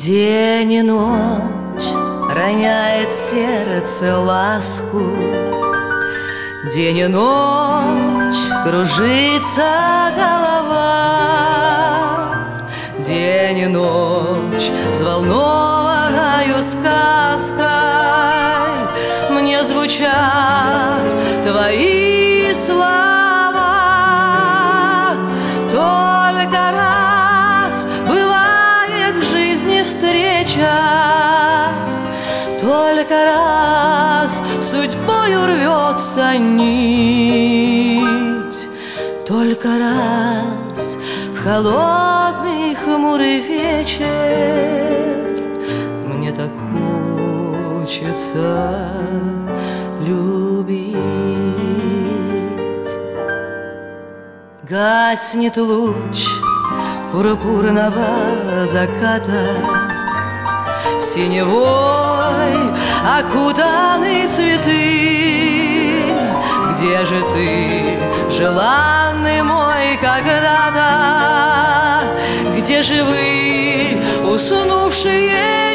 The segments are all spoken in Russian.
День и ночь роняет сердце ласку, день и ночь кружится голова, день и ночь взволнованою сказкой мне звучат твои слова. Только раз бывает в жизни встреча, только раз судьбою рвется нить, только раз в холодный хмурый вечер мне так хочется любить. Гаснет луч пурпурного заката, синевой окутаны цветы. Где же ты, желанный мой когда-то? Где же вы, уснувшие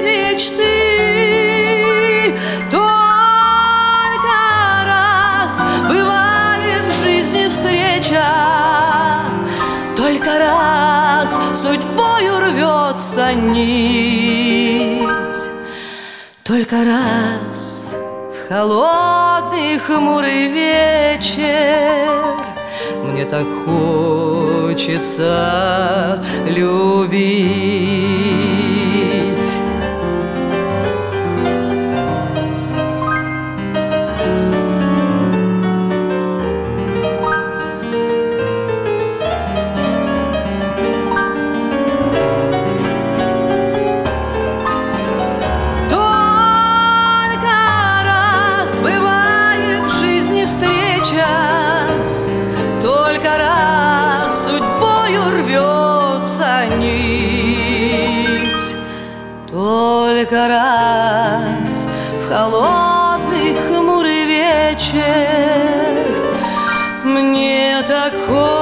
мечты? Только раз бывает в жизни встреча, только раз судьбою рвется нить, только раз в холодный хмурый вечер мне так хочется любить. Только раз судьбою рвется нить, только раз в холодный хмурый вечер мне так хочется